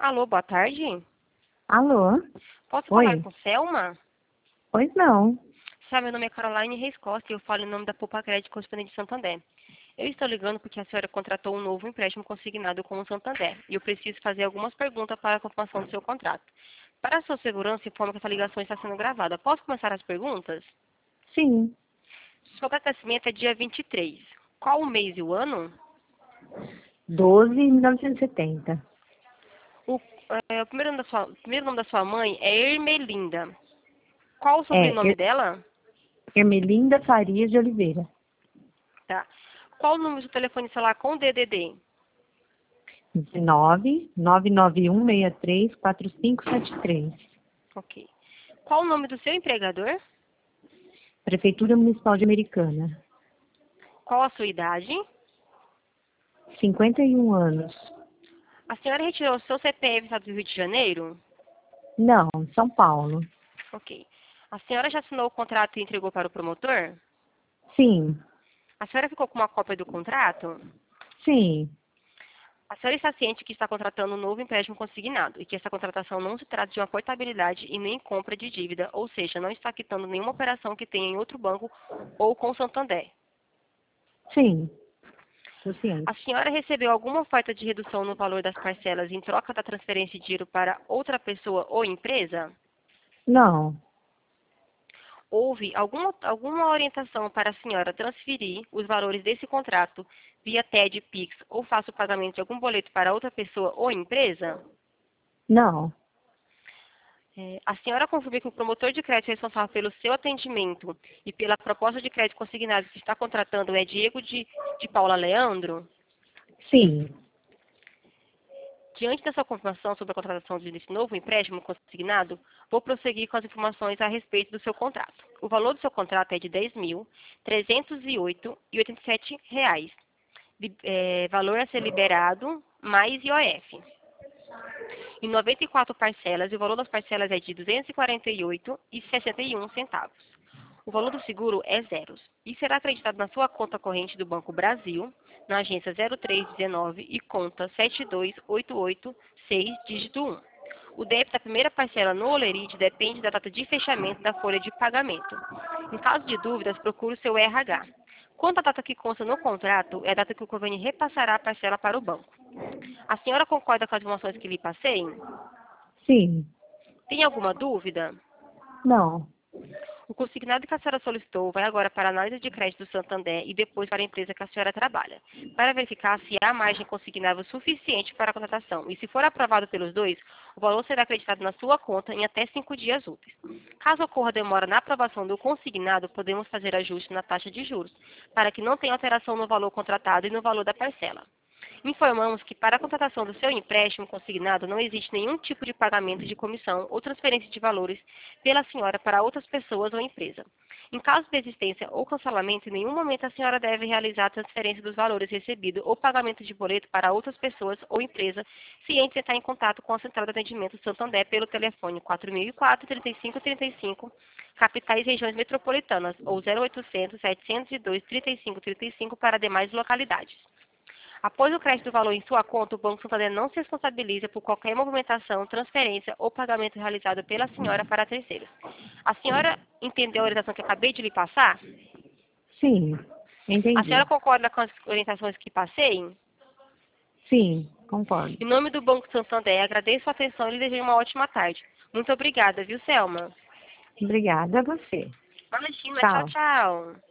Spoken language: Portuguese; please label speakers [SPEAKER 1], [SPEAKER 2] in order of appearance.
[SPEAKER 1] Alô, boa tarde.
[SPEAKER 2] Alô?
[SPEAKER 1] Posso falar
[SPEAKER 2] Oi?
[SPEAKER 1] com Selma?
[SPEAKER 2] Pois não.
[SPEAKER 1] Meu nome é Caroline Reis Costa e eu falo em nome da Poupa Crédito Correspondente de Santander. Eu estou ligando porque a senhora contratou um novo empréstimo consignado com o Santander e eu preciso fazer algumas perguntas para a confirmação do seu contrato. Para a sua segurança, informo que essa ligação está sendo gravada. Posso começar as perguntas?
[SPEAKER 2] Sim.
[SPEAKER 1] Sua data de nascimento é dia 23. Qual o mês e o ano?
[SPEAKER 2] 12.1970.
[SPEAKER 1] O, o primeiro nome da sua mãe é Ermelinda. Qual o
[SPEAKER 2] É,
[SPEAKER 1] sobrenome dela?
[SPEAKER 2] Ermelinda Farias de Oliveira.
[SPEAKER 1] Tá. Qual o número do telefone celular com DDD?
[SPEAKER 2] 19.991634573.
[SPEAKER 1] Ok. Qual o nome do seu empregador?
[SPEAKER 2] Prefeitura Municipal de Americana.
[SPEAKER 1] Qual a sua idade?
[SPEAKER 2] 51 anos.
[SPEAKER 1] A senhora retirou o seu CPF do Estado do Rio de Janeiro?
[SPEAKER 2] Não, São Paulo.
[SPEAKER 1] Ok. A senhora já assinou o contrato e entregou para o promotor?
[SPEAKER 2] Sim.
[SPEAKER 1] A senhora ficou com uma cópia do contrato?
[SPEAKER 2] Sim.
[SPEAKER 1] A senhora está ciente que está contratando um novo empréstimo consignado e que essa contratação não se trata de uma portabilidade e nem compra de dívida, ou seja, não está quitando nenhuma operação que tenha em outro banco ou com o Santander.
[SPEAKER 2] Sim. Tô
[SPEAKER 1] A
[SPEAKER 2] ciente.
[SPEAKER 1] senhora recebeu alguma oferta de redução no valor das parcelas em troca da transferência de dinheiro para outra pessoa ou empresa?
[SPEAKER 2] Não.
[SPEAKER 1] Houve alguma orientação para a senhora transferir os valores desse contrato via TED, Pix ou faça o pagamento de algum boleto para outra pessoa ou empresa?
[SPEAKER 2] Não.
[SPEAKER 1] A senhora confirma que o promotor de crédito responsável pelo seu atendimento e pela proposta de crédito consignado que está contratando é Diego de Paula Leandro?
[SPEAKER 2] Sim.
[SPEAKER 1] Diante dessa confirmação sobre a contratação desse novo empréstimo consignado, vou prosseguir com as informações a respeito do seu contrato. O valor do seu contrato é de R$ 10.308,87. Valor a ser liberado mais IOF. Em 94 parcelas, e o valor das parcelas é de R$ 248,61. O valor do seguro é zero e será acreditado na sua conta corrente do Banco Brasil, na agência 0319 e conta 72886, dígito 1. O débito da primeira parcela no Olerite depende da data de fechamento da folha de pagamento. Em caso de dúvidas, procure o seu RH. Quanto à data que consta no contrato, é a data que o convênio repassará a parcela para o banco. A senhora concorda com as informações que lhe passei?
[SPEAKER 2] Sim.
[SPEAKER 1] Tem alguma dúvida?
[SPEAKER 2] Não.
[SPEAKER 1] O consignado que a senhora solicitou vai agora para a análise de crédito do Santander e depois para a empresa que a senhora trabalha, para verificar se há margem consignável suficiente para a contratação. E se for aprovado pelos dois, o valor será acreditado na sua conta em até 5 dias úteis. Caso ocorra demora na aprovação do consignado, podemos fazer ajuste na taxa de juros, para que não tenha alteração no valor contratado e no valor da parcela. Informamos que para a contratação do seu empréstimo consignado não existe nenhum tipo de pagamento de comissão ou transferência de valores pela senhora para outras pessoas ou empresa. Em caso de existência ou cancelamento, em nenhum momento a senhora deve realizar a transferência dos valores recebidos ou pagamento de boleto para outras pessoas ou empresa, se antes entrar em contato com a Central de Atendimento Santander pelo telefone 4004-3535, capitais e regiões metropolitanas, ou 0800-702-3535 para demais localidades. Após o crédito do valor em sua conta, o Banco Santander não se responsabiliza por qualquer movimentação, transferência ou pagamento realizado pela senhora para terceiros. A senhora entendeu a orientação que acabei de lhe passar?
[SPEAKER 2] Sim.
[SPEAKER 1] A
[SPEAKER 2] Entendi.
[SPEAKER 1] senhora concorda com as orientações que passei?
[SPEAKER 2] Sim, concordo.
[SPEAKER 1] Em nome do Banco Santander, agradeço a atenção e lhe desejo uma ótima tarde. Muito obrigada, viu, Selma?
[SPEAKER 2] Obrigada a você.
[SPEAKER 1] Imagina, tchau,
[SPEAKER 2] Tchau.
[SPEAKER 1] tchau.